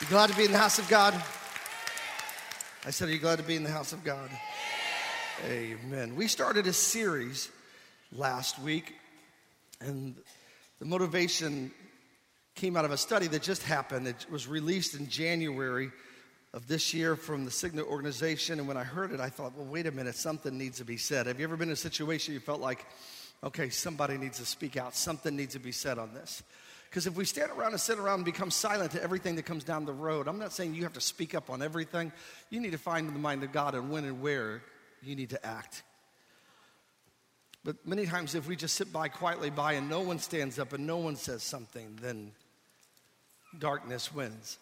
You glad to be in the house of God? I said, are you glad to be in the house of God? Amen. We started a series last week, and the motivation came out of a study that just happened. It was released in January of this year from the Cigna organization, and when I heard it, I thought, well, wait a minute, something needs to be said. Have you ever been in a situation you felt like, okay, somebody needs to speak out, something needs to be said on this? Because if we stand around and sit around and become silent to everything that comes down the road, I'm not saying you have to speak up on everything. You need to find the mind of God and when and where you need to act. But many times if we just sit quietly by and no one stands up and no one says something, then darkness wins.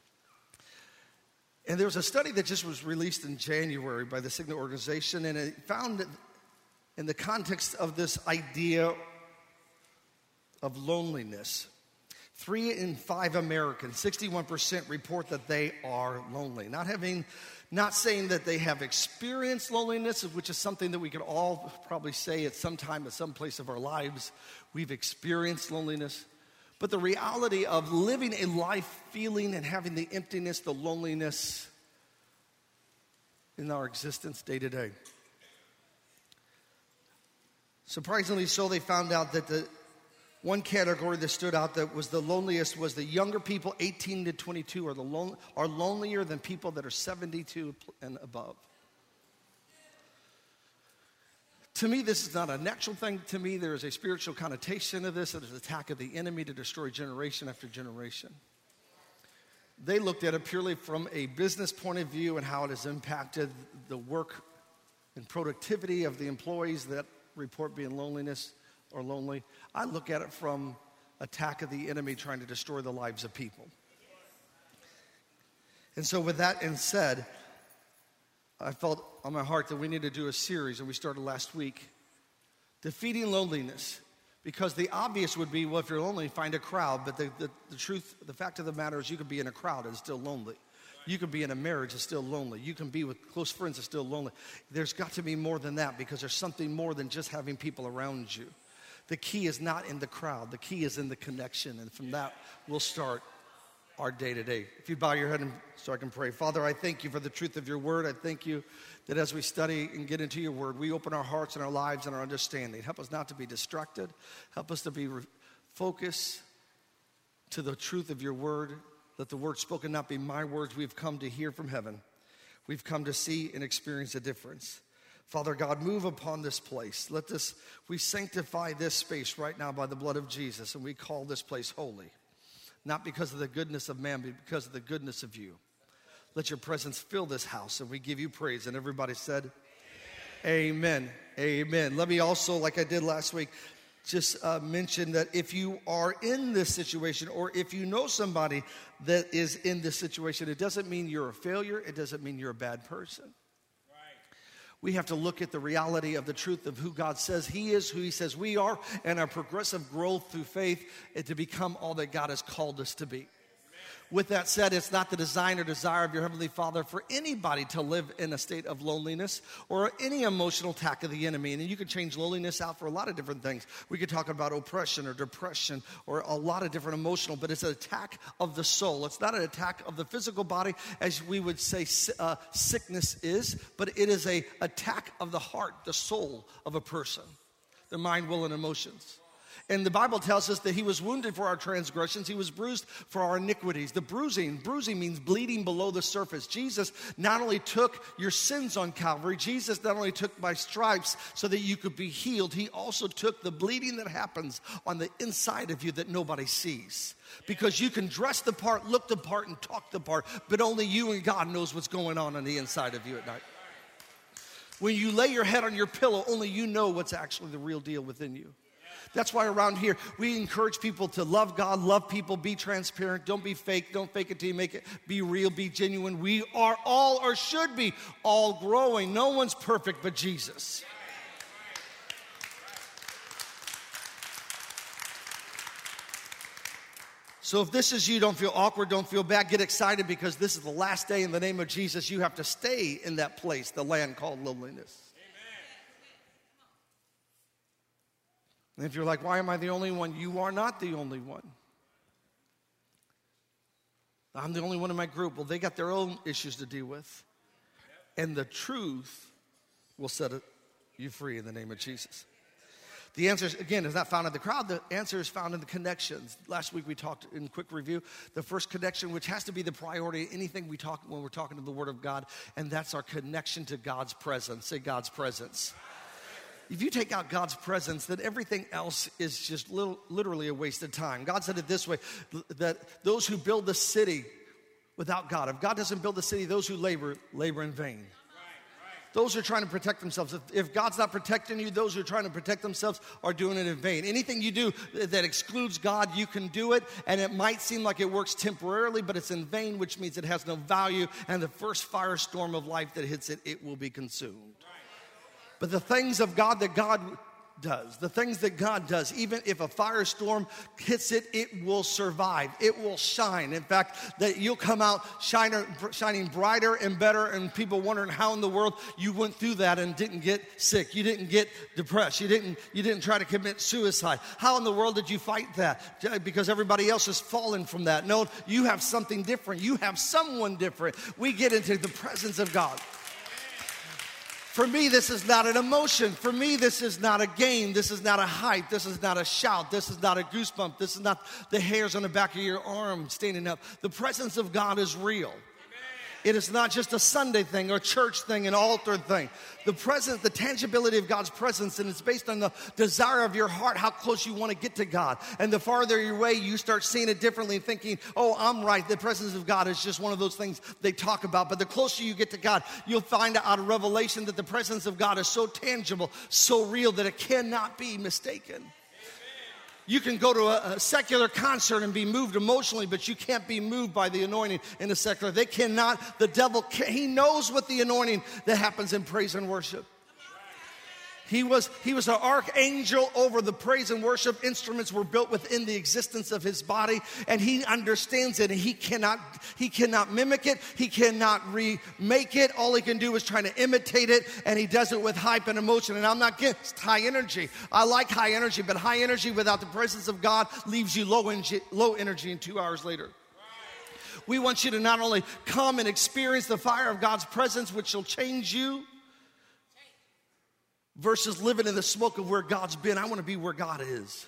And there was a study that just was released in January by the Cigna organization, and it found that in the context of this idea of loneliness, 3 in 5 Americans, 61%, report that they are lonely. Not saying that they have experienced loneliness, which is something that we could all probably say at some time, at some place of our lives, we've experienced loneliness. But the reality of living a life feeling and having the emptiness, the loneliness in our existence day to day. Surprisingly so, they found out that the one category that stood out that was the loneliest was the younger people, 18 to 22, are lonelier than people that are 72 and above. To me, this is not a natural thing. To me, there is a spiritual connotation of this. There's an attack of the enemy to destroy generation after generation. They looked at it purely from a business point of view and how it has impacted the work and productivity of the employees that report being loneliness or lonely. I look at it from attack of the enemy trying to destroy the lives of people. And so with that and said, I felt on my heart that we need to do a series, and we started last week, Defeating Loneliness. Because the obvious would be, well, if you're lonely, find a crowd. But the truth, the fact of the matter is you could be in a crowd and still lonely. You can be in a marriage and still lonely. You can be with close friends and still lonely. There's got to be more than that, because there's something more than just having people around you. The key is not in the crowd. The key is in the connection. And from that, we'll start our day-to-day. If you bow your head so I can pray. Father, I thank you for the truth of your word. I thank you that as we study and get into your word, we open our hearts and our lives and our understanding. Help us not to be distracted. Help us to be focused to the truth of your word. Let the word spoken not be my words. We've come to hear from heaven. We've come to see and experience a difference. Father God, move upon this place. We sanctify this space right now by the blood of Jesus, and we call this place holy. Not because of the goodness of man, but because of the goodness of you. Let your presence fill this house, and we give you praise. And everybody said, amen. Amen. Let me also, like I did last week, just mention that if you are in this situation, or if you know somebody that is in this situation, it doesn't mean you're a failure. It doesn't mean you're a bad person. We have to look at the reality of the truth of who God says He is, who He says we are, and our progressive growth through faith to become all that God has called us to be. With that said, it's not the design or desire of your Heavenly Father for anybody to live in a state of loneliness or any emotional attack of the enemy. And you can change loneliness out for a lot of different things. We could talk about oppression or depression or a lot of different emotional, but it's an attack of the soul. It's not an attack of the physical body, as we would say sickness is, but it is an attack of the heart, the soul of a person, the mind, will, and emotions. And the Bible tells us that He was wounded for our transgressions. He was bruised for our iniquities. The bruising means bleeding below the surface. Jesus not only took your sins on Calvary, Jesus not only took my stripes so that you could be healed, He also took the bleeding that happens on the inside of you that nobody sees. Because you can dress the part, look the part, and talk the part, but only you and God knows what's going on the inside of you at night. When you lay your head on your pillow, only you know what's actually the real deal within you. That's why around here, we encourage people to love God, love people, be transparent, don't be fake, don't fake it till you make it, be real, be genuine. We are all, or should be, all growing. No one's perfect but Jesus. So if this is you, don't feel awkward, don't feel bad, get excited, because this is the last day in the name of Jesus. You have to stay in that place, the land called loneliness. And if you're like, why am I the only one? You are not the only one. I'm the only one in my group. Well, they got their own issues to deal with. And the truth will set you free in the name of Jesus. The answer, again, is not found in the crowd. The answer is found in the connections. Last week we talked in quick review, the first connection, which has to be the priority, anything we talk when we're talking to the Word of God, and that's our connection to God's presence. Say God's presence. If you take out God's presence, then everything else is just literally a waste of time. God said it this way, that those who build the city without God, if God doesn't build the city, those who labor in vain. Those who are trying to protect themselves. If God's not protecting you, those who are trying to protect themselves are doing it in vain. Anything you do that excludes God, you can do it, and it might seem like it works temporarily, but it's in vain, which means it has no value, and the first firestorm of life that hits it, it will be consumed. But the things of God that God does, the things that God does, even if a firestorm hits it, it will survive. It will shine. In fact, that you'll come out shining brighter and better, and people wondering how in the world you went through that and didn't get sick. You didn't get depressed. You didn't try to commit suicide. How in the world did you fight that? Because everybody else has fallen from that. No, you have something different. You have someone different. We get into the presence of God. For me, this is not an emotion. For me, this is not a game. This is not a hype. This is not a shout. This is not a goosebump. This is not the hairs on the back of your arm standing up. The presence of God is real. It is not just a Sunday thing or a church thing, an altar thing. The presence, the tangibility of God's presence, and it's based on the desire of your heart, how close you want to get to God. And the farther you're away, you start seeing it differently and thinking, oh, I'm right. The presence of God is just one of those things they talk about. But the closer you get to God, you'll find out of Revelation that the presence of God is so tangible, so real that it cannot be mistaken. You can go to a secular concert and be moved emotionally, but you can't be moved by the anointing in the secular. They cannot. The devil, he knows what the anointing that happens in praise and worship. He was an archangel over the praise and worship. Instruments were built within the existence of his body, and he understands it, and he cannot mimic it. He cannot remake it. All he can do is try to imitate it, and he does it with hype and emotion. And I'm not against high energy. I like high energy, but high energy without the presence of God leaves you low energy and 2 hours later. We want you to not only come and experience the fire of God's presence, which will change you, versus living in the smoke of where God's been. I want to be where God is.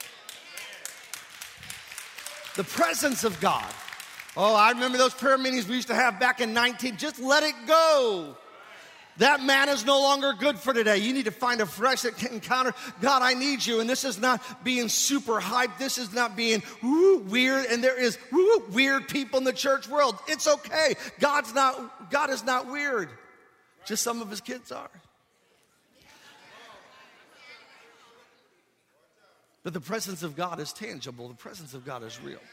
The presence of God. Oh, I remember those prayer meetings we used to have back in 19. Just let it go. That man is no longer good for today. You need to find a fresh encounter. God, I need you. And this is not being super hyped. This is not being weird. And there is weird people in the church world. It's okay. God is not weird. Just some of his kids are. But the presence of God is tangible. The presence of God is real.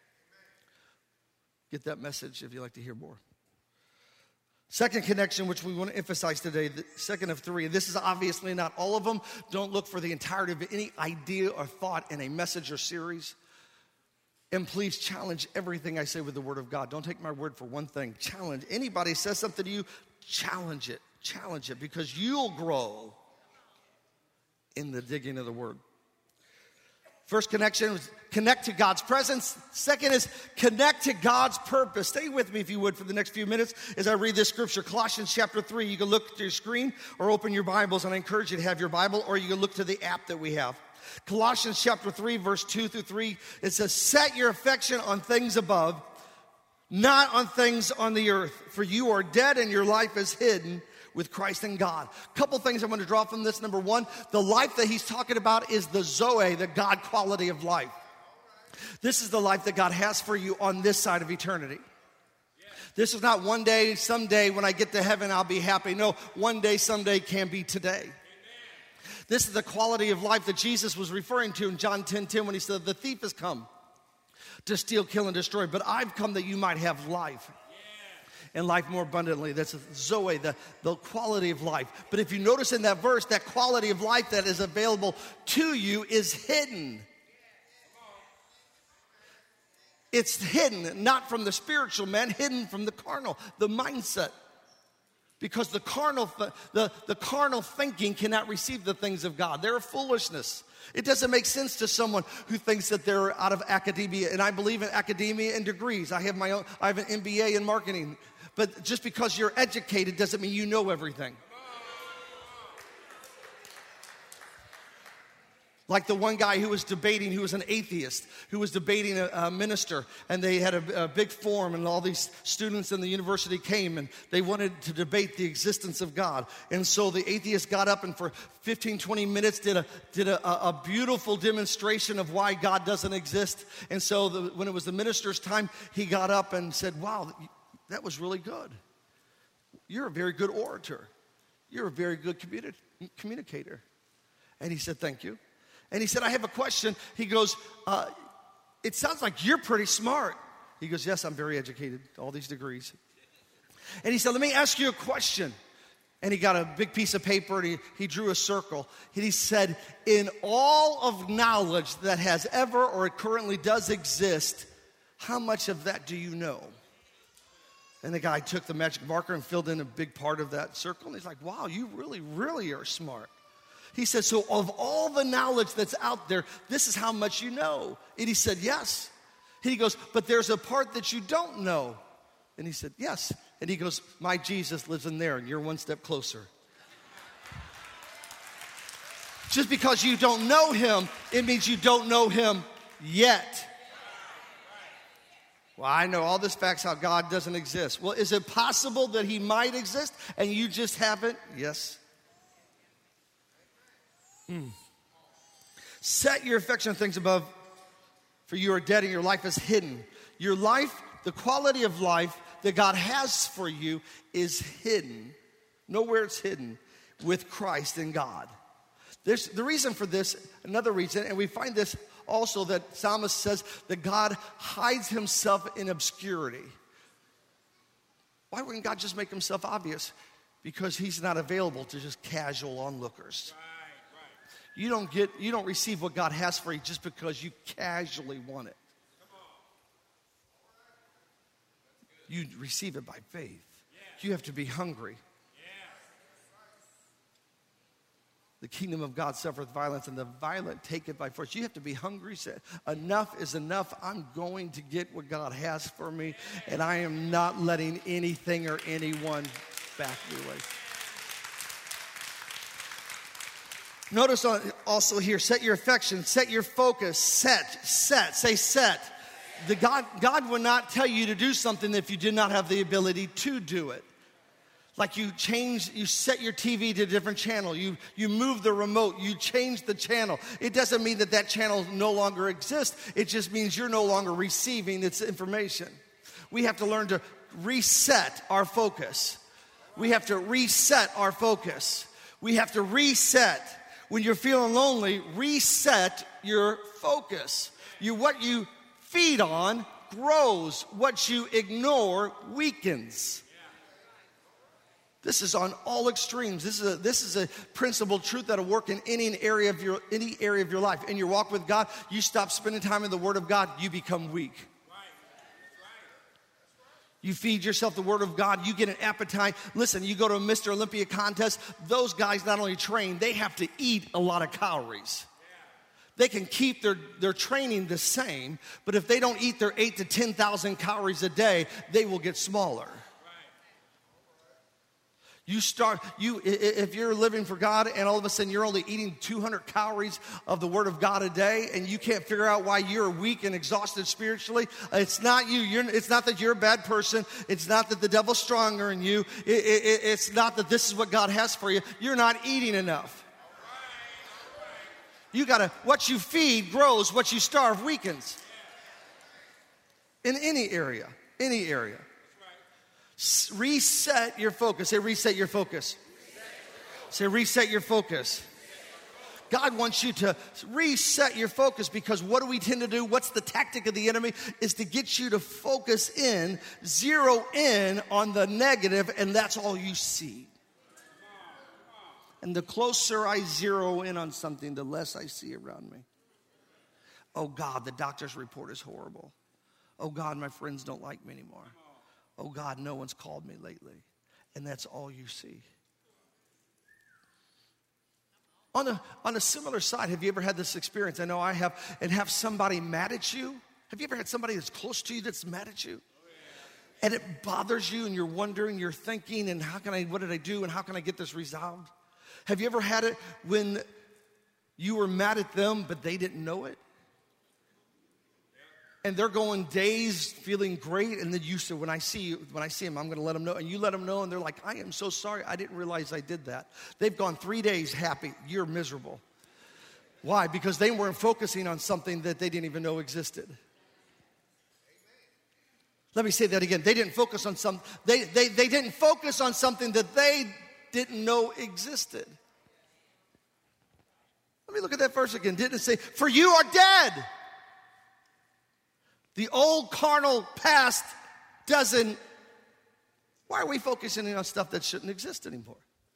Get that message if you'd like to hear more. Second connection, which we want to emphasize today, the second of three. This is obviously not all of them. Don't look for the entirety of any idea or thought in a message or series. And please challenge everything I say with the Word of God. Don't take my word for one thing. Challenge. Anybody says something to you, challenge it. Challenge it, because you'll grow in the digging of the Word. First connection is connect to God's presence. Second is connect to God's purpose. Stay with me, if you would, for the next few minutes as I read this scripture. Colossians chapter 3. You can look to your screen or open your Bibles, and I encourage you to have your Bible, or you can look to the app that we have. Colossians chapter 3, verse 2 through 3. It says, set your affection on things above, not on things on the earth. For you are dead, and your life is hidden with Christ in God. A couple things I want to draw from this. Number one, the life that he's talking about is the Zoe, the God quality of life. This is the life that God has for you on this side of eternity. This is not one day, someday when I get to heaven I'll be happy. No, one day, someday can be today. This is the quality of life that Jesus was referring to in John 10:10 when he said, the thief has come to steal, kill, and destroy, but I've come that you might have life. And life more abundantly. That's Zoe, the quality of life. But if you notice in that verse, that quality of life that is available to you is hidden. It's hidden, not from the spiritual man, hidden from the carnal, the mindset. Because the carnal thinking cannot receive the things of God. They're foolishness. It doesn't make sense to someone who thinks that they're out of academia. And I believe in academia and degrees. I have an MBA in marketing. But just because you're educated doesn't mean you know everything. Like the one guy who was debating, who was an atheist, who was debating a minister, and they had a big forum, and all these students in the university came, and they wanted to debate the existence of God. And so the atheist got up and for 15, 20 minutes did a beautiful demonstration of why God doesn't exist. And so when it was the minister's time, he got up and said, wow, that was really good. You're a very good orator. You're a very good communicator. And he said, thank you. And he said, I have a question. He goes, it sounds like you're pretty smart. He goes, yes, I'm very educated, all these degrees. And he said, let me ask you a question. And he got a big piece of paper and he drew a circle. And he said, in all of knowledge that has ever or currently does exist, how much of that do you know? And the guy took the magic marker and filled in a big part of that circle. And he's like, wow, you really, really are smart. He said, so of all the knowledge that's out there, this is how much you know. And he said, yes. And he goes, but there's a part that you don't know. And he said, yes. And he goes, my Jesus lives in there, and you're one step closer. Just because you don't know him, it means you don't know him yet. Well, I know all this facts how God doesn't exist. Well, is it possible that he might exist and you just haven't? Yes. Set your affection on things above, for you are dead and your life is hidden. Your life, the quality of life that God has for you is hidden. Nowhere it's hidden with Christ in God. There's the reason for this, another reason, and we find this also that Psalmist says that God hides himself in obscurity. Why wouldn't God just make himself obvious? Because he's not available to just casual onlookers. You don't receive what God has for you just because you casually want it. You receive it by faith. You have to be hungry. The kingdom of God suffereth violence, and the violent take it by force. You have to be hungry. Say, enough is enough. I'm going to get what God has for me, and I am not letting anything or anyone back me away. Notice also here, set your affection, set your focus, say set. God would not tell you to do something if you did not have the ability to do it. Like you set your TV to a different channel, you move the remote, you change the channel. It doesn't mean that channel no longer exists. It just means you're no longer receiving its information. We have to learn to reset our focus. We have to reset our focus. We have to reset. When you're feeling lonely, reset your focus. What you feed on grows. What you ignore weakens. This is on all extremes. This is a principled truth that'll work in any area of your life. In your walk with God, you stop spending time in the Word of God, you become weak. You feed yourself the Word of God, you get an appetite. Listen, you go to a Mr. Olympia contest, those guys not only train, they have to eat a lot of calories. They can keep their training the same, but if they don't eat their 8,000 to 10,000 calories a day, they will get smaller. If you're living for God and all of a sudden you're only eating 200 calories of the Word of God a day and you can't figure out why you're weak and exhausted spiritually, it's not you. It's not that you're a bad person. It's not that the devil's stronger in you. It's not that this is what God has for you. You're not eating enough. What you feed grows, what you starve weakens. In any area. Reset your focus. Say, reset your focus. Say, reset your focus. God wants you to reset your focus because what do we tend to do? What's the tactic of the enemy? Is to get you to focus in, zero in on the negative, and that's all you see. And the closer I zero in on something, the less I see around me. Oh God, the doctor's report is horrible. Oh God, my friends don't like me anymore. Oh God, no one's called me lately. and that's all you see. On a similar side, have you ever had this experience? I know I have, and have somebody mad at you? Have you ever had somebody that's close to you that's mad at you? And it bothers you, and you're wondering, you're thinking, and what did I do, and how can I get this resolved? Have you ever had it when you were mad at them, but they didn't know it? And they're going days feeling great, and then you say, when I see them, I'm going to let them know. And you let them know, and they're like, I am so sorry. I didn't realize I did that. They've gone 3 days happy. You're miserable. Why? Because they weren't focusing on something that they didn't even know existed. Let me say that again. They didn't focus on they didn't focus on something that they didn't know existed. Let me look at that verse again. Didn't it say, for you are dead? The old carnal past doesn't. Why are we focusing on stuff that shouldn't exist anymore?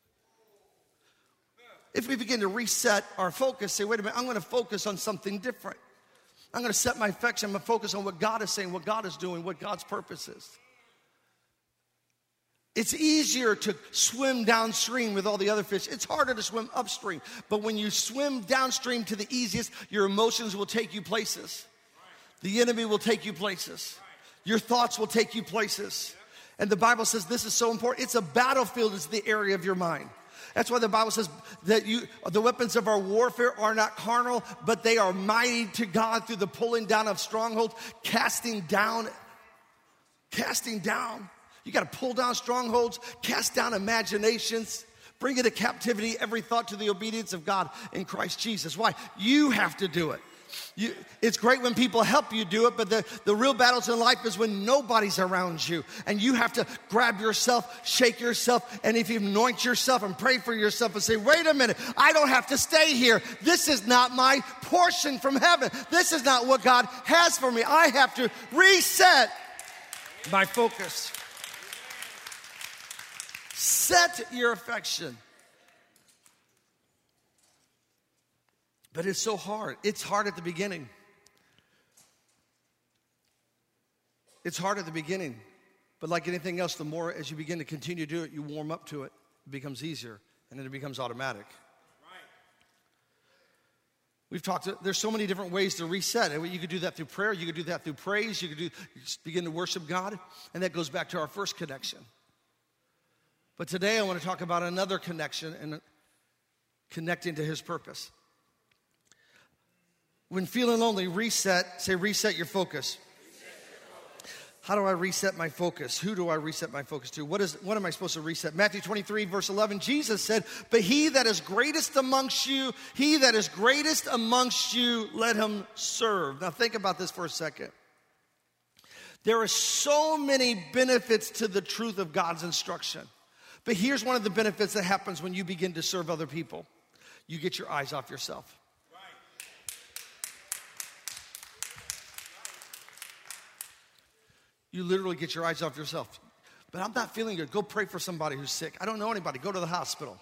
If we begin to reset our focus, say, wait a minute, I'm going to focus on something different. I'm going to set my affection, I'm going to focus on what God is saying, what God is doing, what God's purpose is. It's easier to swim downstream with all the other fish. It's harder to swim upstream. But when you swim downstream to the easiest, your emotions will take you places. The enemy will take you places. Your thoughts will take you places. And the Bible says this is so important. It's a battlefield. It's the area of your mind. That's why the Bible says that the weapons of our warfare are not carnal, but they are mighty to God through the pulling down of strongholds, casting down. You got to pull down strongholds, cast down imaginations, bring into captivity every thought to the obedience of God in Christ Jesus. Why? You have to do it. It's great when people help you do it, but the real battles in life is when nobody's around you. And you have to grab yourself, shake yourself, and if you anoint yourself and pray for yourself and say, wait a minute, I don't have to stay here. This is not my portion from heaven. This is not what God has for me. I have to reset my focus. Set your affection. But it's so hard. It's hard at the beginning. It's hard at the beginning. But like anything else, the more as you begin to continue to do it, you warm up to it. It becomes easier. And then it becomes automatic. Right. We've talked, there's so many different ways to reset. You could do that through prayer. You could do that through praise. You could begin to worship God. And that goes back to our first connection. But today I want to talk about another connection and connecting to His purpose. When feeling lonely, say reset your focus. How do I reset my focus? Who do I reset my focus to? What am I supposed to reset? Matthew 23, verse 11, Jesus said, but he that is greatest amongst you, let him serve. Now think about this for a second. There are so many benefits to the truth of God's instruction. But here's one of the benefits that happens when you begin to serve other people. You get your eyes off yourself. You literally get your eyes off yourself. But I'm not feeling good. Go pray for somebody who's sick. I don't know anybody. Go to the hospital.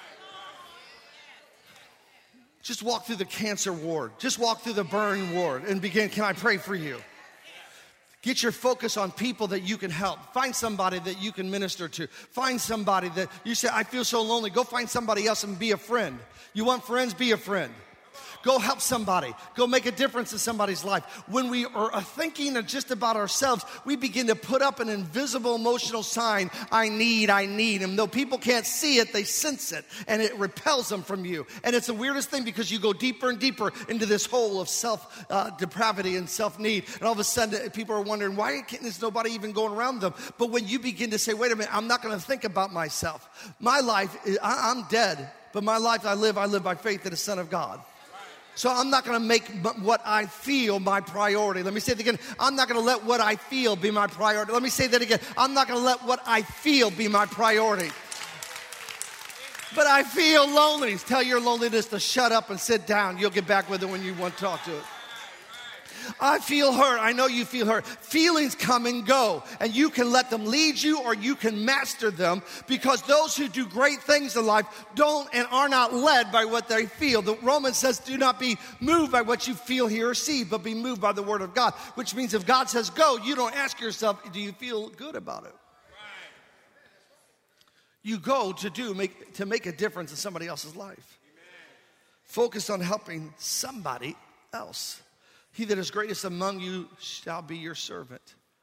Just walk through the cancer ward. Just walk through the burn ward and begin, can I pray for you? Get your focus on people that you can help. Find somebody that you can minister to. Find somebody that you say, I feel so lonely. Go find somebody else and be a friend. You want friends? Be a friend. Go help somebody. Go make a difference in somebody's life. When we are thinking just about ourselves, we begin to put up an invisible emotional sign, I need. And though people can't see it, they sense it, and it repels them from you. And it's the weirdest thing because you go deeper and deeper into this hole of self-depravity and self-need. And all of a sudden, people are wondering, why is nobody even going around them? But when you begin to say, wait a minute, I'm not going to think about myself. My life, I'm dead, but my life I live by faith in the Son of God. So I'm not going to make what I feel my priority. Let me say it again. I'm not going to let what I feel be my priority. Let me say that again. I'm not going to let what I feel be my priority. But I feel lonely. Tell your loneliness to shut up and sit down. You'll get back with it when you want to talk to it. I feel hurt. I know you feel hurt. Feelings come and go, and you can let them lead you or you can master them, because those who do great things in life don't and are not led by what they feel. The Romans says, do not be moved by what you feel, hear, or see, but be moved by the word of God, which means if God says go, you don't ask yourself, do you feel good about it? you go to make a difference in somebody else's life. Focus on helping somebody else. He that is greatest among you shall be your servant.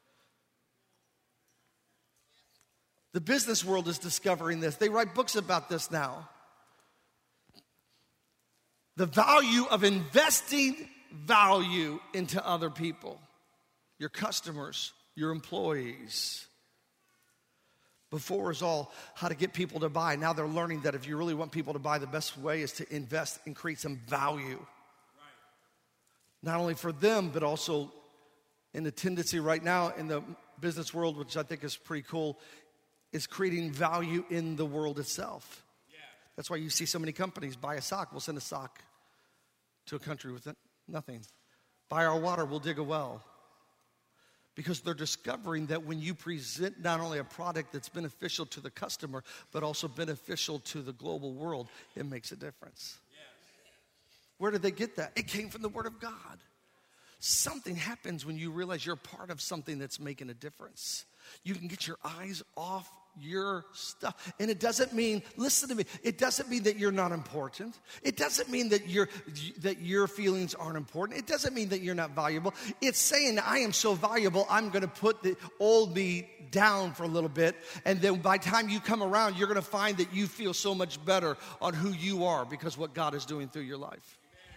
The business world is discovering this. They write books about this now. The value of investing value into other people, your customers, your employees. Before is all how to get people to buy. Now they're learning that if you really want people to buy, the best way is to invest and create some value. Right. Not only for them, but also in the tendency right now in the business world, which I think is pretty cool, is creating value in the world itself. Yeah. That's why you see so many companies buy a sock. We'll send a sock to a country with it. Nothing. Buy our water, we'll dig a well. Because they're discovering that when you present not only a product that's beneficial to the customer, but also beneficial to the global world, it makes a difference. Yes. Where did they get that? It came from the Word of God. Something happens when you realize you're part of something that's making a difference. You can get your eyes off your stuff. And it doesn't mean, listen to me, it doesn't mean that you're not important. It doesn't mean that your feelings aren't important. It doesn't mean that you're not valuable. It's saying I am so valuable, I'm going to put the old me down for a little bit. And then by the time you come around, you're going to find that you feel so much better on who you are because what God is doing through your life.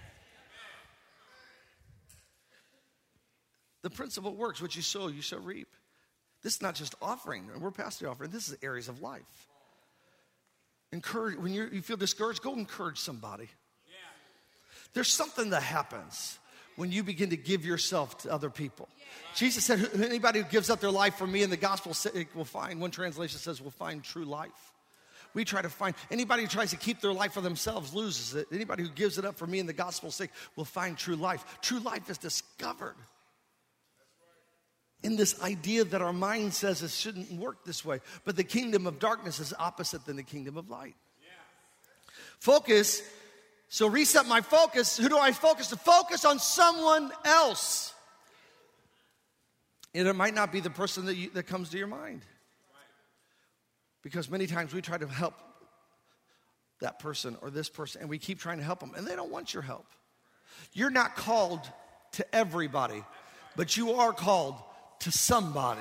The principle works. What you sow, you shall reap. This is not just offering. We're past the offering. This is areas of life. Encourage. When you feel discouraged, go encourage somebody. Yeah. There's something that happens when you begin to give yourself to other people. Yeah. Jesus said, anybody who gives up their life for me in the gospel will find, one translation says, will find true life. We try to find, anybody who tries to keep their life for themselves loses it. Anybody who gives it up for me in the gospel's sake will find true life. True life is discovered in this idea that our mind says it shouldn't work this way. But the kingdom of darkness is opposite than the kingdom of light. Yeah. Focus. So reset my focus. Who do I focus? To focus on someone else. And it might not be the person that comes to your mind. Because many times we try to help that person or this person, and we keep trying to help them, and they don't want your help. You're not called to everybody, but you are called to somebody.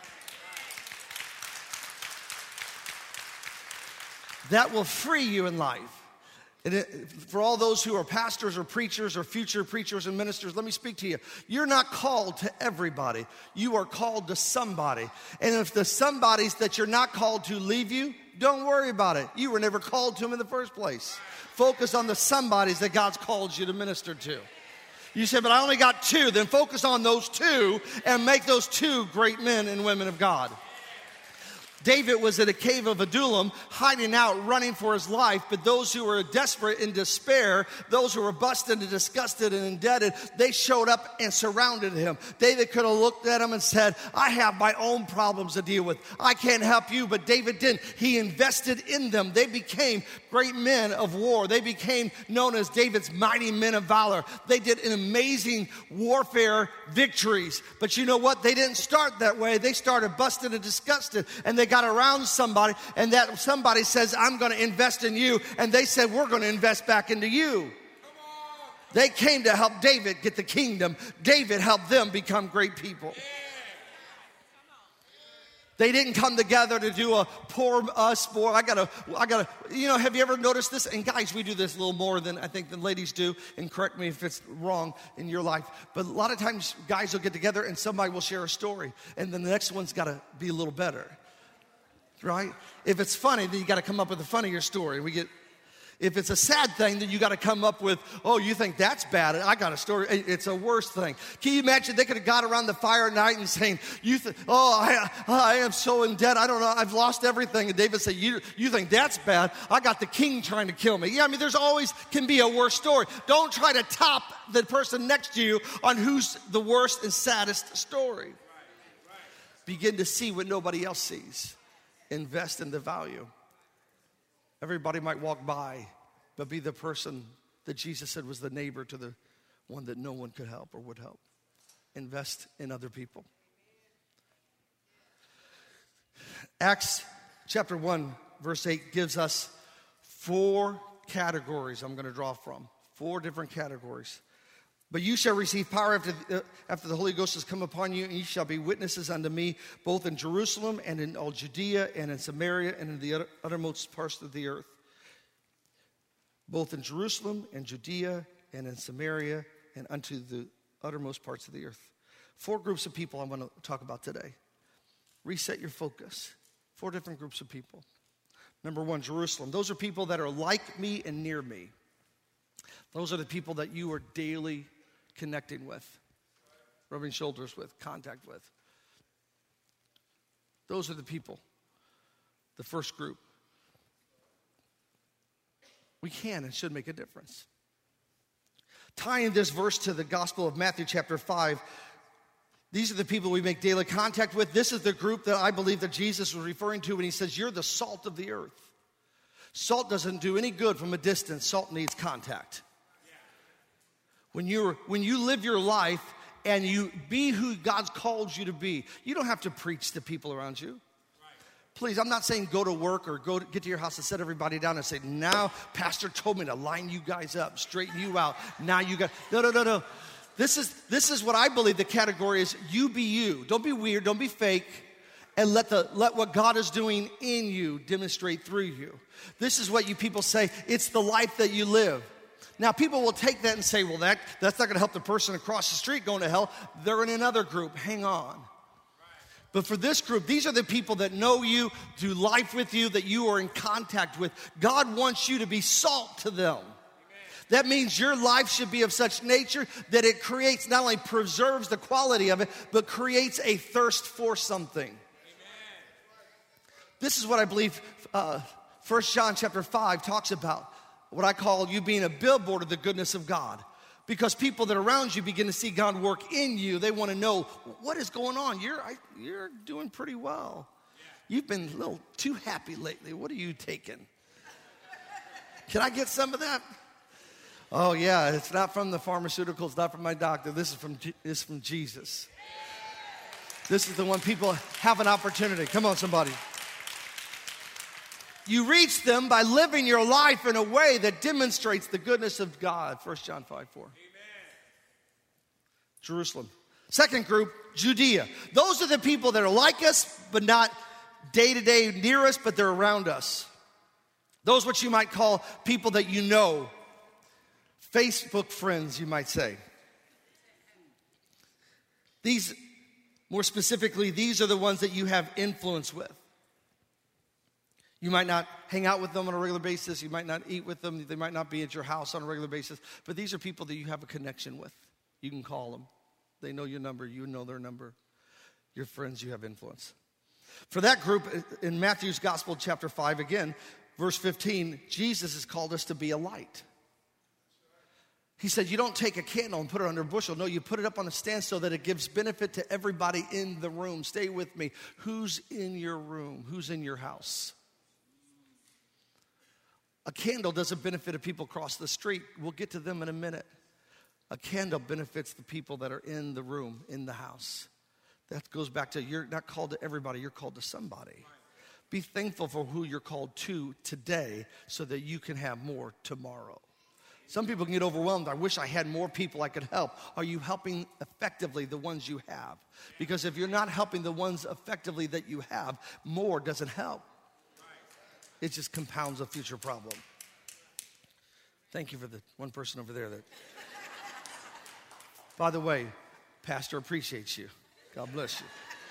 That will free you in life. And for all those who are pastors or preachers or future preachers and ministers, let me speak to you. You're not called to everybody. You are called to somebody. And if the somebodies that you're not called to leave you, don't worry about it. You were never called to them in the first place. Focus on the somebodies that God's called you to minister to. You say, but I only got two. Then focus on those two and make those two great men and women of God. David was in a cave of Adullam, hiding out, running for his life. But those who were desperate in despair, those who were busted and disgusted and indebted, they showed up and surrounded him. David could have looked at him and said, I have my own problems to deal with. I can't help you. But David didn't. He invested in them. They became great men of war. They became known as David's mighty men of valor. They did an amazing warfare victories. But you know what? They didn't start that way. They started busted and disgusted. And they got around somebody, and that somebody says, I'm going to invest in you. And they said, we're going to invest back into you. They came to help David get the kingdom. David helped them become great people. They didn't come together to do a poor us, boy. I gotta, have you ever noticed this? And guys, we do this a little more than I think than ladies do. And correct me if it's wrong in your life. But a lot of times guys will get together and somebody will share a story. And then the next one's gotta be a little better. Right? If it's funny, then you got to come up with a funnier story. If it's a sad thing, then you got to come up with, oh, you think that's bad? I got a story. It's a worse thing. Can you imagine they could have got around the fire at night and saying, I am so in debt. I don't know. I've lost everything. And David said, you think that's bad? I got the king trying to kill me. Yeah, I mean, there's always can be a worse story. Don't try to top the person next to you on who's the worst and saddest story. Begin to see what nobody else sees. Invest in the value. Everybody might walk by, but be the person that Jesus said was the neighbor to the one that no one could help or would help. Invest in other people. Acts chapter 1, verse 8 gives us 4 categories I'm going to draw from. 4 different categories. But you shall receive power after the Holy Ghost has come upon you, and you shall be witnesses unto me, both in Jerusalem and in all Judea and in Samaria and in the uttermost parts of the earth. Both in Jerusalem and Judea and in Samaria and unto the uttermost parts of the earth. 4 groups of people I want to talk about today. Reset your focus. 4 different groups of people. Number 1, Jerusalem. Those are people that are like me and near me. Those are the people that you are daily connecting with, rubbing shoulders with, contact with. Those are the people, the first group. We can and should make a difference. Tying this verse to the Gospel of Matthew chapter 5, these are the people we make daily contact with. This is the group that I believe that Jesus was referring to when he says, you're the salt of the earth. Salt doesn't do any good from a distance. Salt needs contact. When you live your life and you be who God's called you to be, you don't have to preach to people around you. Please, I'm not saying go to work or get to your house and set everybody down and say, now pastor told me to line you guys up, straighten you out. Now you got, no. This is what I believe the category is. You be you. Don't be weird. Don't be fake. And let what God is doing in you demonstrate through you. This is what you people say. It's the life that you live. Now, people will take that and say, well, that's not going to help the person across the street going to hell. They're in another group. Hang on. But for this group, these are the people that know you, do life with you, that you are in contact with. God wants you to be salt to them. That means your life should be of such nature that it creates, not only preserves the quality of it, but creates a thirst for something. This is what I believe 1 John chapter 5 talks about. What I call you being a billboard of the goodness of God. Because people that are around you begin to see God work in you. They want to know, what is going on? You're doing pretty well. You've been a little too happy lately. What are you taking? Can I get some of that? Oh, yeah, it's not from the pharmaceuticals, not from my doctor. This is from Jesus. This is the one people have an opportunity. Come on, somebody. You reach them by living your life in a way that demonstrates the goodness of God. 1 John 5:4. Amen. Jerusalem. Second group, Judea. Those are the people that are like us, but not day to day near us, but they're around us. Those what you might call people that you know. Facebook friends, you might say. These, more specifically, these are the ones that you have influence with. You might not hang out with them on a regular basis. You might not eat with them. They might not be at your house on a regular basis. But these are people that you have a connection with. You can call them. They know your number. You know their number. Your friends, you have influence. For that group, in Matthew's Gospel, chapter 5, again, verse 15, Jesus has called us to be a light. He said, you don't take a candle and put it under a bushel. No, you put it up on a stand so that it gives benefit to everybody in the room. Stay with me. Who's in your room? Who's in your house? A candle doesn't benefit the people across the street. We'll get to them in a minute. A candle benefits the people that are in the room, in the house. That goes back to you're not called to everybody, you're called to somebody. Be thankful for who you're called to today so that you can have more tomorrow. Some people can get overwhelmed. I wish I had more people I could help. Are you helping effectively the ones you have? Because if you're not helping the ones effectively that you have, more doesn't help. It just compounds a future problem. Thank you for the one person over there that. By the way, Pastor appreciates you. God bless you.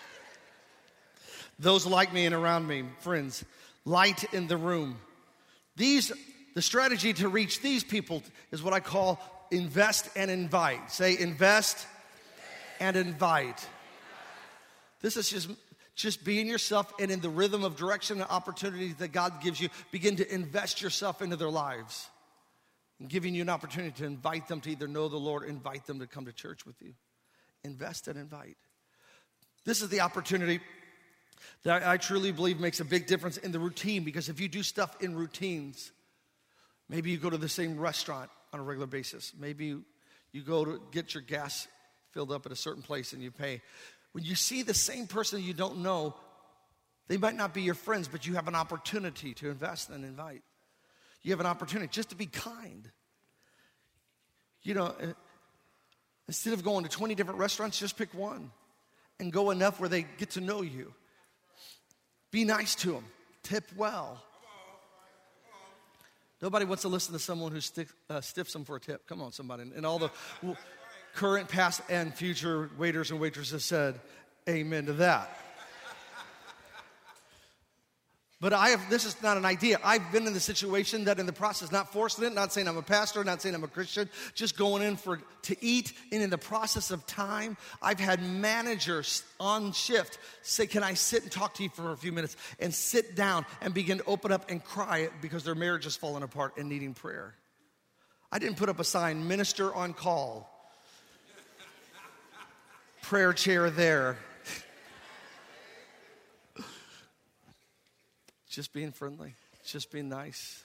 Those like me and around me, friends, light in the room. The strategy to reach these people is what I call invest and invite. Say invest and invite. This is just being yourself and in the rhythm of direction and opportunities that God gives you. Begin to invest yourself into their lives. And giving you an opportunity to invite them to either know the Lord or invite them to come to church with you. Invest and invite. This is the opportunity that I truly believe makes a big difference in the routine. Because if you do stuff in routines, maybe you go to the same restaurant on a regular basis. Maybe you go to get your gas filled up at a certain place and you pay. When you see the same person you don't know They might not be your friends, but you have an opportunity to invest and invite. You have an opportunity just to be kind. You know, instead of going to 20 different restaurants, just pick one and go enough where they get to know you. Be nice to them. Tip well. Nobody wants to listen to someone who stiffs them for a tip. Come on, somebody. And all the current, past, and future waiters and waitresses said amen to that. But this is not an idea. I've been in the situation that in the process, not forcing it, not saying I'm a pastor, not saying I'm a Christian, just going in to eat. And in the process of time, I've had managers on shift say, can I sit and talk to you for a few minutes? And sit down and begin to open up and cry because their marriage is falling apart and needing prayer. I didn't put up a sign, minister on call. Prayer chair there. Just being friendly, just being nice.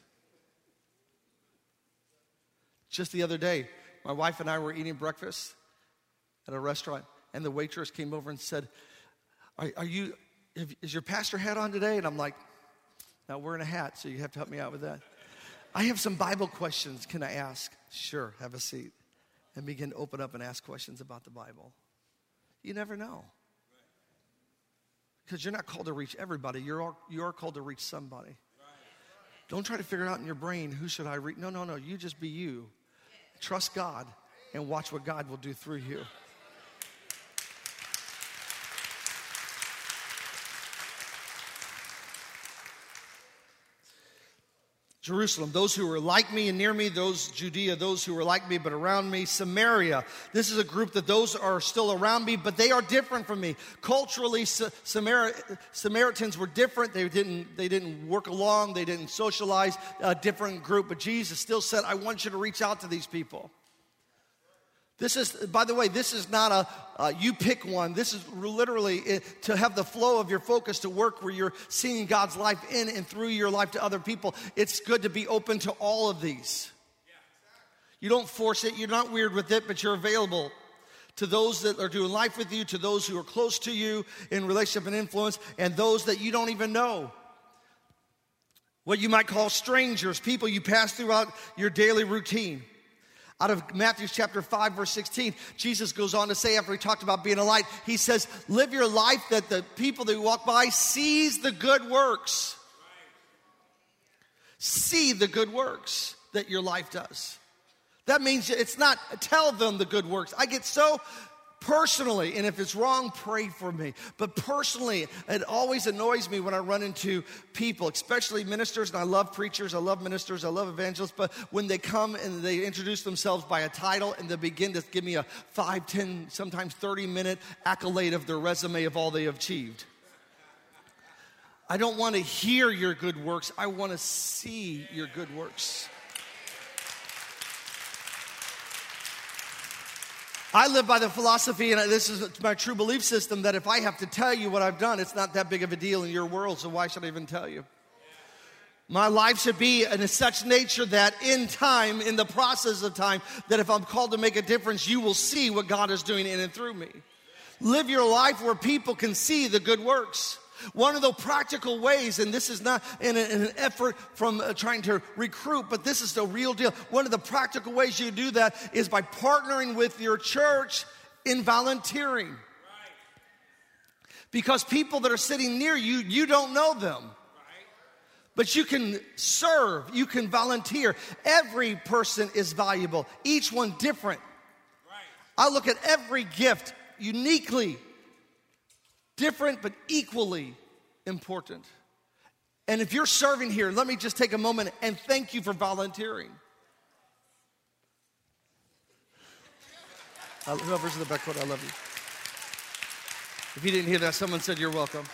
Just the other day, my wife and I were eating breakfast at a restaurant, and the waitress came over and said, is your pastor hat on today? And I'm like, no, we're in a hat, so you have to help me out with that. I have some Bible questions, can I ask? Sure, have a seat. And begin to open up and ask questions about the Bible. You never know. Because you're not called to reach everybody. You are called to reach somebody. Don't try to figure out in your brain, who should I reach? No. You just be you. Trust God and watch what God will do through you. Jerusalem, those who were like me and near me, those Judea, those who were like me but around me, Samaria. This is a group that those are still around me, but they are different from me. Culturally, Samaritans were different. They didn't work along. They didn't socialize. A different group. But Jesus still said, I want you to reach out to these people. This is, by the way, this is not you pick one. This is literally to have the flow of your focus to work where you're seeing God's life in and through your life to other people. It's good to be open to all of these. You don't force it. You're not weird with it, but you're available to those that are doing life with you, to those who are close to you in relationship and influence, and those that you don't even know. What you might call strangers, people you pass throughout your daily routine. Out of Matthew chapter 5, verse 16, Jesus goes on to say, after he talked about being a light, he says, live your life that the people that walk by sees the good works. See the good works that your life does. That means it's not tell them the good works. I get so personally, and if it's wrong, pray for me. But personally, it always annoys me when I run into people, especially ministers, and I love preachers, I love ministers, I love evangelists, but when they come and they introduce themselves by a title and they begin to give me a 5, 10, sometimes 30-minute accolade of their resume of all they have achieved. I don't want to hear your good works. I want to see your good works. I live by the philosophy, and this is my true belief system, that if I have to tell you what I've done, it's not that big of a deal in your world, so why should I even tell you? My life should be in such nature that in time, in the process of time, that if I'm called to make a difference, you will see what God is doing in and through me. Live your life where people can see the good works. One of the practical ways, and this is not in an effort from trying to recruit, but this is the real deal. One of the practical ways you do that is by partnering with your church in volunteering. Right. Because people that are sitting near you, you don't know them. Right. But you can serve, you can volunteer. Every person is valuable, each one different. Right. I look at every gift uniquely different, but equally important. And if you're serving here, let me just take a moment and thank you for volunteering. Whoever's in the back row, I love you. If you didn't hear that, someone said you're welcome.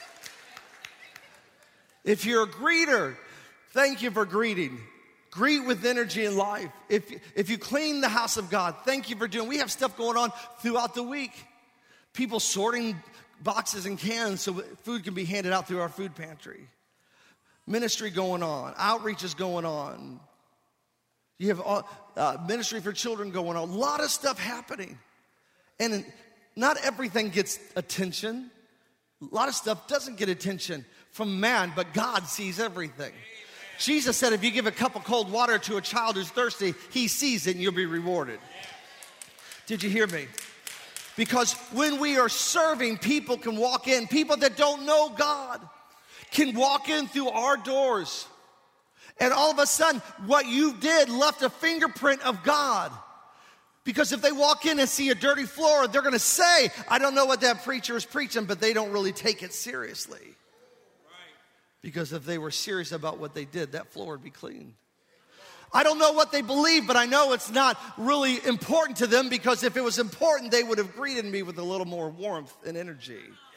If you're a greeter, thank you for greeting. Greet with energy and life. If you clean the house of God, thank you for doing. We have stuff going on throughout the week. People sorting boxes and cans so food can be handed out through our food pantry. Ministry going on. Outreach is going on. You have ministry for children going on. A lot of stuff happening. And not everything gets attention. A lot of stuff doesn't get attention from man, but God sees everything. Jesus said if you give a cup of cold water to a child who's thirsty, he sees it and you'll be rewarded. Did you hear me? Because when we are serving, people can walk in. People that don't know God can walk in through our doors. And all of a sudden, what you did left a fingerprint of God. Because if they walk in and see a dirty floor, they're going to say, I don't know what that preacher is preaching, but they don't really take it seriously. Because if they were serious about what they did, that floor would be clean. I don't know what they believe, but I know it's not really important to them, because if it was important, they would have greeted me with a little more warmth and energy.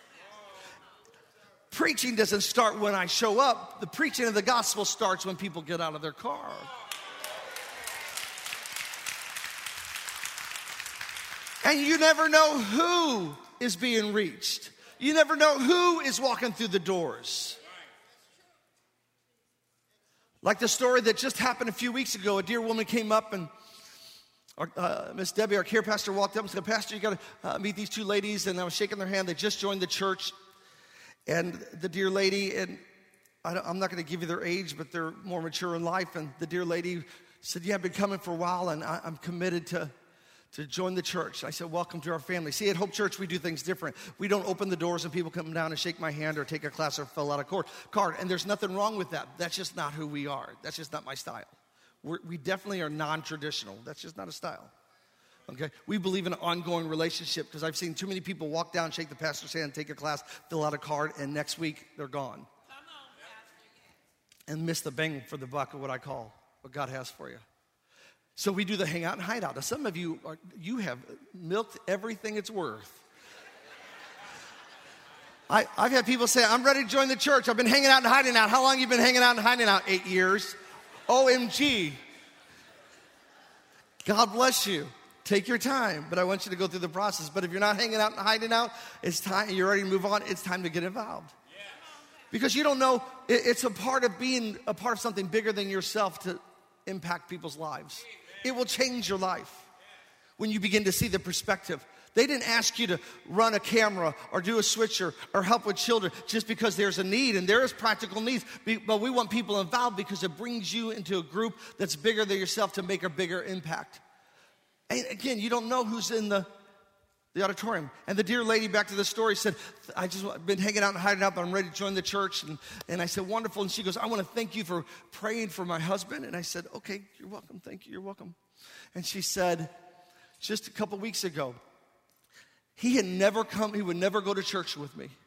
Preaching doesn't start when I show up. The preaching of the gospel starts when people get out of their car. And you never know who is being reached. You never know who is walking through the doors. Like the story that just happened a few weeks ago. A dear woman came up, and Miss Debbie, our care pastor, walked up and said, Pastor, you got to meet these two ladies. And I was shaking their hand. They just joined the church. And the dear lady, and I'm not going to give you their age, but they're more mature in life. And the dear lady said, yeah, I've been coming for a while, and I'm committed to join the church. I said, welcome to our family. See, at Hope Church, we do things different. We don't open the doors and people come down and shake my hand or take a class or fill out a card. And there's nothing wrong with that. That's just not who we are. That's just not my style. We definitely are non-traditional. That's just not a style. Okay? We believe in an ongoing relationship, because I've seen too many people walk down, shake the pastor's hand, take a class, fill out a card, and next week they're gone. And miss the bang for the buck of what I call what God has for you. So we do the hangout and hideout. Now, some of you, you have milked everything it's worth. I've had people say, I'm ready to join the church. I've been hanging out and hiding out. How long have you been hanging out and hiding out? 8 years. OMG. God bless you. Take your time, but I want you to go through the process. But if you're not hanging out and hiding out, it's time, you're ready to move on, it's time to get involved. Because you don't know, it's a part of being a part of something bigger than yourself to impact people's lives. It will change your life when you begin to see the perspective. They didn't ask you to run a camera or do a switcher or help with children just because there's a need, and there is practical needs. But we want people involved because it brings you into a group that's bigger than yourself to make a bigger impact. And again, you don't know who's in the auditorium. And the dear lady, back to the story, said, I just been hanging out and hiding out, but I'm ready to join the church. And I said, wonderful. And she goes, I want to thank you for praying for my husband. And I said, okay, you're welcome. Thank you. You're welcome. And she said, just a couple weeks ago, he would never go to church with me.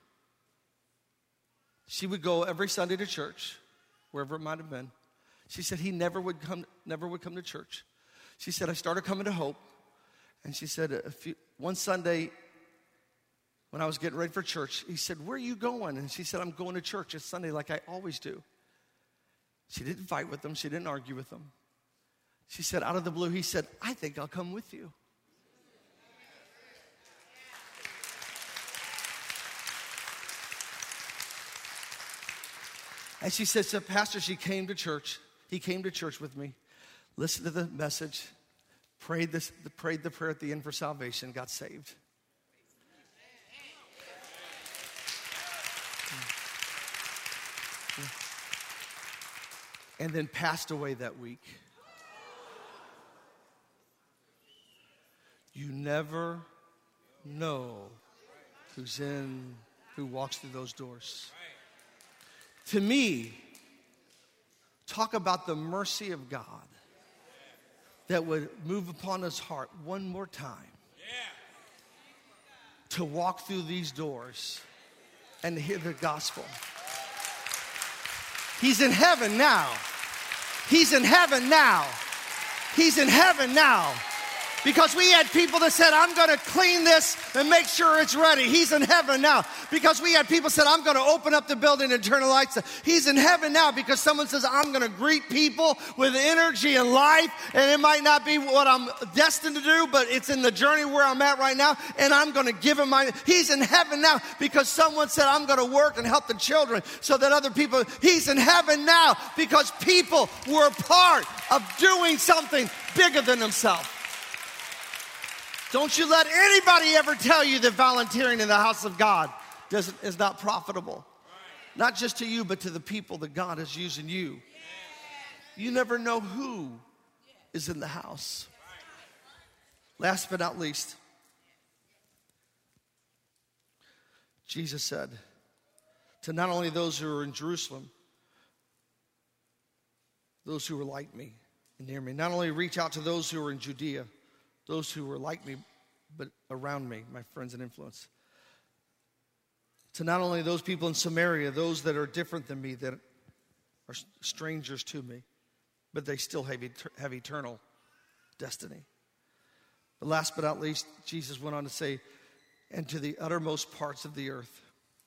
She would go every Sunday to church, wherever it might have been. She said he never would come to church. She said, I started coming to Hope. And she said, one Sunday, when I was getting ready for church, he said, where are you going? And she said, I'm going to church. It's Sunday like I always do. She didn't fight with them. She didn't argue with them. She said, out of the blue, he said, I think I'll come with you. And she said, so Pastor, he came to church with me, listened to the message, prayed the prayer at the end for salvation, got saved. And then passed away that week. You never know who walks through those doors. To me, talk about the mercy of God that would move upon his heart one more time to walk through these doors and to hear the gospel. He's in heaven now. He's in heaven now. He's in heaven now. Because we had people that said, I'm going to clean this and make sure it's ready. He's in heaven now. Because we had people that said, I'm going to open up the building and turn the lights on. He's in heaven now because someone says, I'm going to greet people with energy and life. And it might not be what I'm destined to do, but it's in the journey where I'm at right now. And I'm going to give him He's in heaven now because someone said, I'm going to work and help the children so that other people. He's in heaven now because people were a part of doing something bigger than themselves. Don't you let anybody ever tell you that volunteering in the house of God is not profitable. Not just to you, but to the people that God is using you. You never know who is in the house. Last but not least, Jesus said to not only those who are in Jerusalem, those who were like me and near me, not only reach out to those who are in Judea, those who were like me, but around me, my friends and influence. To not only those people in Samaria, those that are different than me, that are strangers to me, but they still have eternal destiny. But last but not least, Jesus went on to say, and to the uttermost parts of the earth,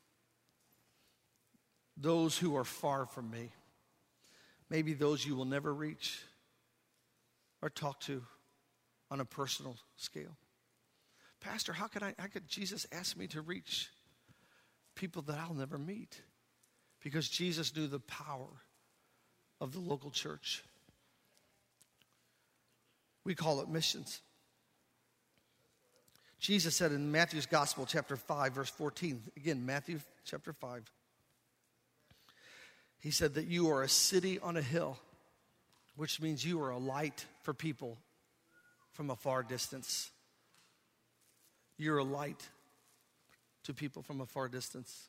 those who are far from me, maybe those you will never reach or talk to on a personal scale. Pastor, how could Jesus ask me to reach people that I'll never meet? Because Jesus knew the power of the local church. We call it missions. Jesus said in Matthew's Gospel, chapter 5, verse 14, again, Matthew chapter 5, he said that you are a city on a hill, which means you are a light for people from a far distance. You're a light to people from a far distance.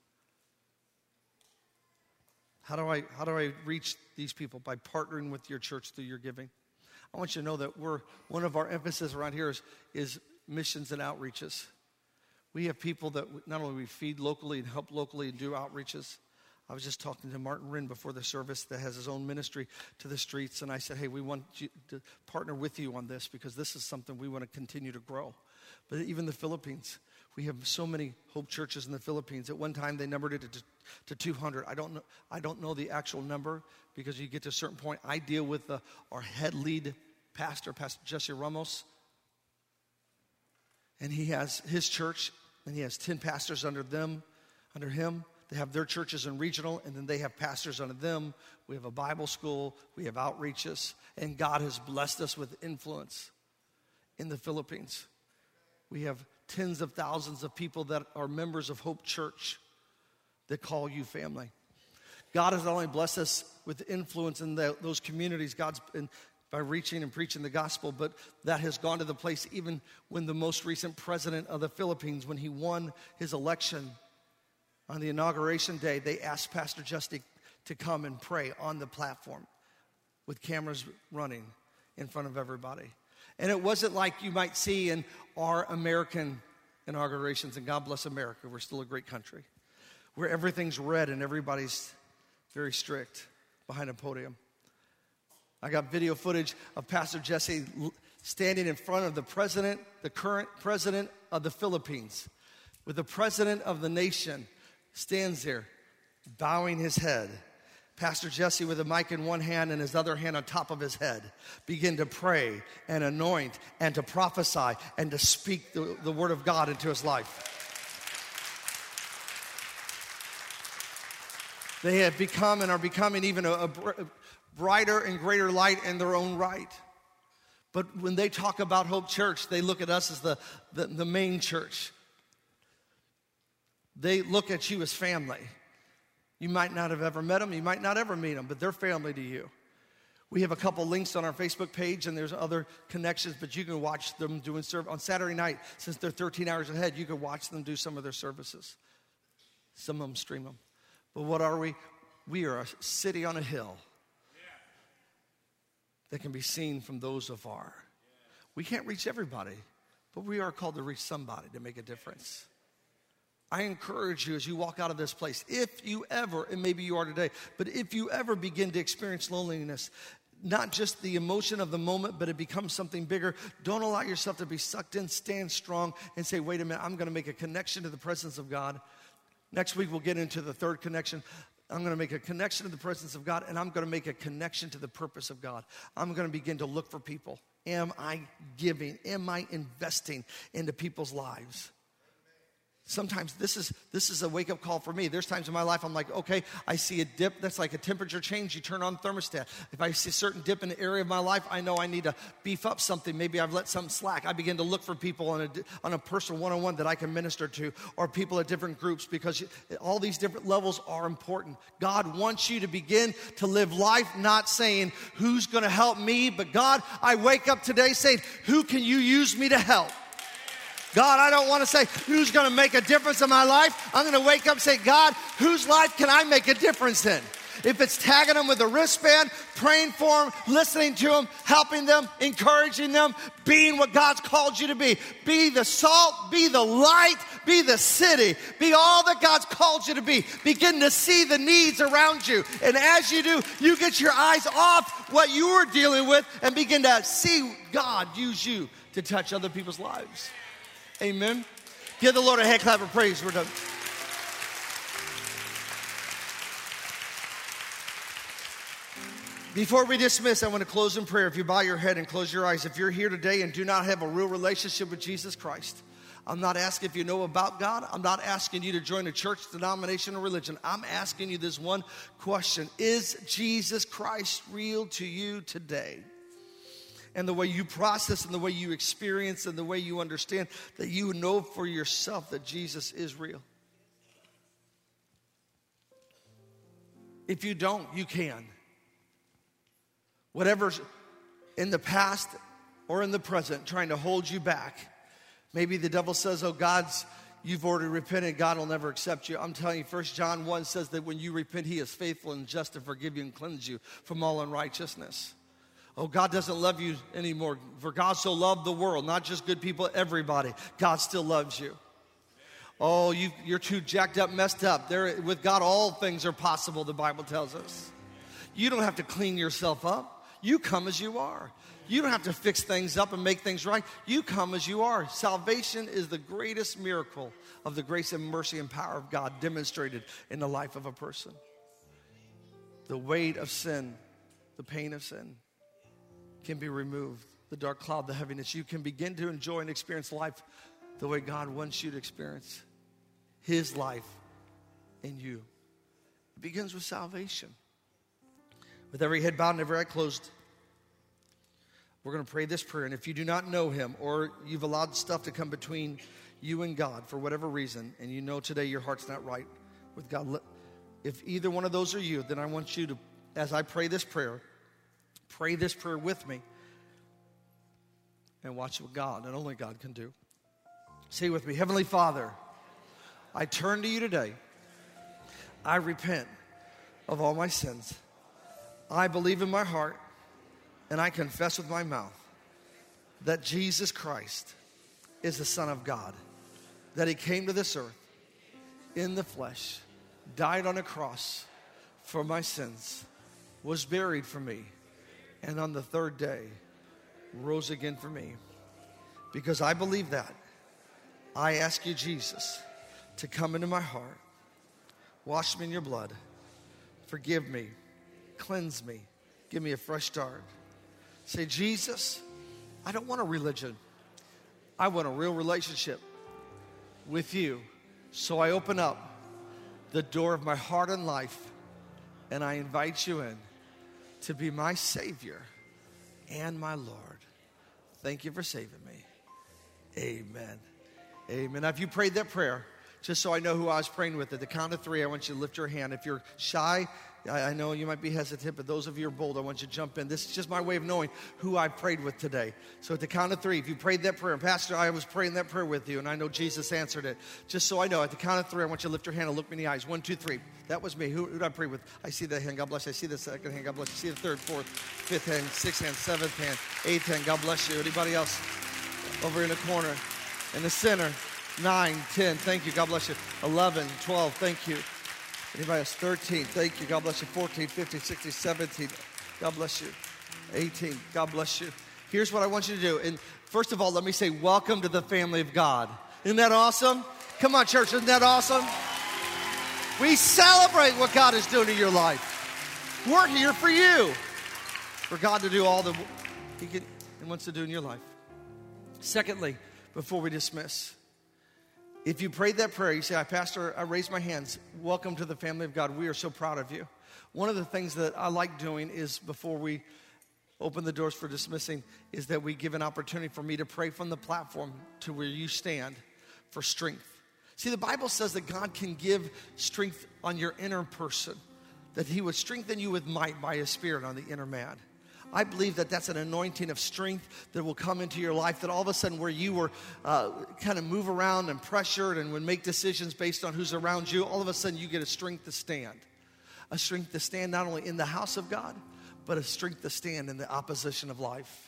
How do I reach these people? By partnering with your church through your giving. I want you to know that one of our emphasis around here is missions and outreaches. We have people that not only we feed locally and help locally and do outreaches. I was just talking to Martin Rinn before the service that has his own ministry to the streets, and I said, hey, we want you to partner with you on this because this is something we want to continue to grow. But even the Philippines, we have so many Hope churches in the Philippines. At one time, they numbered it to 200. I don't know the actual number because you get to a certain point. I deal with our head lead pastor, Pastor Jesse Ramos, and he has his church, and he has 10 pastors under him. They have their churches in regional, and then they have pastors under them. We have a Bible school. We have outreaches, and God has blessed us with influence in the Philippines. We have tens of thousands of people that are members of Hope Church that call you family. God has not only blessed us with influence in those communities, by reaching and preaching the gospel, but that has gone to the place even when the most recent president of the Philippines, when he won his election on the inauguration day, they asked Pastor Justy to come and pray on the platform with cameras running in front of everybody. And it wasn't like you might see in our American inaugurations, and God bless America, we're still a great country, where everything's red and everybody's very strict behind a podium. I got video footage of Pastor Jesse standing in front of the president, the current president of the Philippines, with the president of the nation stands there, bowing his head. Pastor Jesse with a mic in one hand and his other hand on top of his head begin to pray and anoint and to prophesy and to speak the word of God into his life. They have become and are becoming even a brighter and greater light in their own right. But when they talk about Hope Church, they look at us as the main church. They look at you as family. You might not have ever met them. You might not ever meet them, but they're family to you. We have a couple links on our Facebook page, and there's other connections, but you can watch them doing service on Saturday night. Since they're 13 hours ahead, you can watch them do some of their services. Some of them stream them. But what are we? We are a city on a hill that can be seen from those afar. We can't reach everybody, but we are called to reach somebody to make a difference. I encourage you as you walk out of this place, if you ever, and maybe you are today, but if you ever begin to experience loneliness, not just the emotion of the moment, but it becomes something bigger, don't allow yourself to be sucked in. Stand strong and say, wait a minute, I'm going to make a connection to the presence of God. Next week we'll get into the third connection. I'm going to make a connection to the presence of God, and I'm going to make a connection to the purpose of God. I'm going to begin to look for people. Am I giving? Am I investing into people's lives? Sometimes this is a wake-up call for me. There's times in my life I'm like, okay, I see a dip. That's like a temperature change. You turn on thermostat. If I see a certain dip in an area of my life, I know I need to beef up something. Maybe I've let something slack. I begin to look for people on a personal one-on-one that I can minister to, or people at different groups, because all these different levels are important. God wants you to begin to live life not saying, who's going to help me? But God, I wake up today saying, who can you use me to help? God, I don't want to say, who's going to make a difference in my life? I'm going to wake up and say, God, whose life can I make a difference in? If it's tagging them with a wristband, praying for them, listening to them, helping them, encouraging them, being what God's called you to be. Be the salt, be the light, be the city, be all that God's called you to be. Begin to see the needs around you. And as you do, you get your eyes off what you are dealing with and begin to see God use you to touch other people's lives. Amen. Give the Lord a hand clap of praise. We're done. Before we dismiss, I want to close in prayer. If you bow your head and close your eyes, if you're here today and do not have a real relationship with Jesus Christ, I'm not asking if you know about God. I'm not asking you to join a church, denomination, or religion. I'm asking you this one question. Is Jesus Christ real to you today? And the way you process and the way you experience and the way you understand, that you know for yourself that Jesus is real. If you don't, you can. Whatever's in the past or in the present trying to hold you back. Maybe the devil says, oh, you've already repented, God will never accept you. I'm telling you, 1 John 1 says that when you repent, he is faithful and just to forgive you and cleanse you from all unrighteousness. Oh, God doesn't love you anymore. For God so loved the world, not just good people, everybody. God still loves you. Oh, you're too jacked up, messed up. With God, all things are possible, the Bible tells us. You don't have to clean yourself up. You come as you are. You don't have to fix things up and make things right. You come as you are. Salvation is the greatest miracle of the grace and mercy and power of God demonstrated in the life of a person. The weight of sin, the pain of sin can be removed. The dark cloud, the heaviness. You can begin to enjoy and experience life the way God wants you to experience his life in you. It begins with salvation. With every head bowed and every eye closed, we're going to pray this prayer. And if you do not know him, or you've allowed stuff to come between you and God for whatever reason, and you know today your heart's not right with God, if either one of those are you, then I want you to, as I pray this prayer with me and watch what God and only God can do. Say with me, Heavenly Father, I turn to you today. I repent of all my sins. I believe in my heart and I confess with my mouth that Jesus Christ is the Son of God, that he came to this earth in the flesh, died on a cross for my sins, was buried for me, and on the third day rose again for me. Because I believe that, I ask you, Jesus, to come into my heart, wash me in your blood, forgive me, cleanse me, give me a fresh start. Say, Jesus, I don't want a religion. I want a real relationship with you. So I open up the door of my heart and life, and I invite you in to be my Savior and my Lord. Thank you for saving me. Amen. Amen. Now, if you prayed that prayer, just so I know who I was praying with, at the count of 3, I want you to lift your hand. If you're shy, I know you might be hesitant, but those of you who are bold, I want you to jump in. This is just my way of knowing who I prayed with today. So at the count of 3, if you prayed that prayer, and Pastor, I was praying that prayer with you, and I know Jesus answered it. Just so I know, at the count of 3, I want you to lift your hand and look me in the eyes. 1, 2, 3. That was me. Who did I pray with? I see that hand. God bless you. I see the second hand. God bless you. I see the third, fourth, fifth hand, sixth hand, seventh hand, eighth hand. God bless you. Anybody else? Over in the corner, in the center. 9, 10. Thank you. God bless you. 11, 12. Thank you. Anybody else? 13. Thank you. God bless you. 14, 15, 16, 17. God bless you. 18. God bless you. Here's what I want you to do. And first of all, let me say welcome to the family of God. Isn't that awesome? Come on, church. Isn't that awesome? We celebrate what God is doing in your life. We're here for you. For God to do all the He wants to do in your life. Secondly, before we dismiss, If you prayed that prayer, you say, Pastor, I raise my hands. Welcome to the family of God. We are so proud of you. One of the things that I like doing is before we open the doors for dismissing is that we give an opportunity for me to pray from the platform to where you stand for strength. See, the Bible says that God can give strength on your inner person, that he would strengthen you with might by his Spirit on the inner man. I believe that that's an anointing of strength that will come into your life, that all of a sudden where you were kind of move around and pressured and would make decisions based on who's around you, all of a sudden you get a strength to stand. A strength to stand not only in the house of God, but a strength to stand in the opposition of life.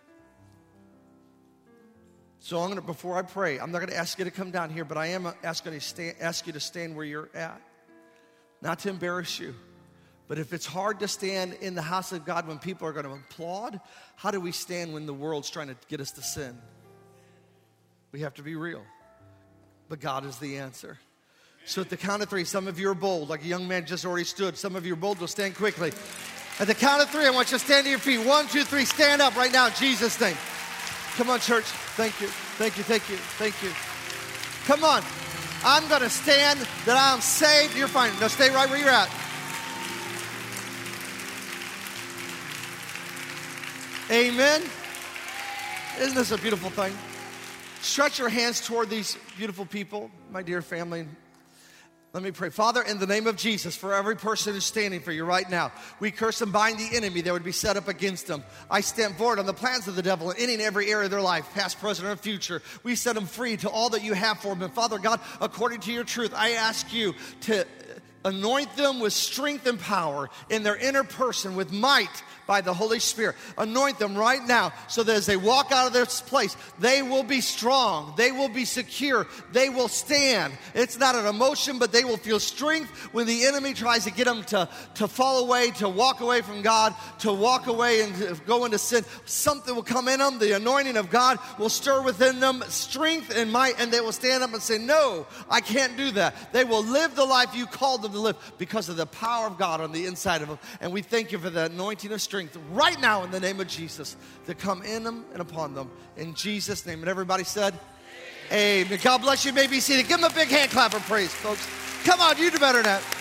So before I pray, I'm not going to ask you to come down here, but I am ask you to stand where you're at. Not to embarrass you. But if it's hard to stand in the house of God when people are going to applaud, how do we stand when the world's trying to get us to sin? We have to be real. But God is the answer. So at the count of 3, some of you are bold, like a young man just already stood. Some of you are bold, will stand quickly. At the count of 3, I want you to stand to your feet. 1, 2, 3, stand up right now in Jesus' name. Come on, church. Thank you, thank you, thank you, thank you. Come on. I'm going to stand that I'm saved. You're fine. Now stay right where you're at. Amen. Isn't this a beautiful thing? Stretch your hands toward these beautiful people, my dear family. Let me pray. Father, in the name of Jesus, for every person who's standing for you right now, we curse and bind the enemy that would be set up against them. I stand forward on the plans of the devil in any and every area of their life, past, present, or future. We set them free to all that you have for them. And Father God, according to your truth, I ask you to anoint them with strength and power in their inner person with might by the Holy Spirit. Anoint them right now so that as they walk out of this place, they will be strong, they will be secure, they will stand. It's not an emotion, but they will feel strength when the enemy tries to get them to fall away, to walk away from God, to walk away and to go into sin. Something will come in them. The anointing of God will stir within them strength and might, and they will stand up and say, no, I can't do that. They will live the life you called them to live because of the power of God on the inside of them. And we thank you for the anointing of strength right now in the name of Jesus to come in them and upon them. In Jesus' name. And everybody said, amen. God bless you. You may be seated. Give them a big hand clap of praise, folks. Come on, you do better than that.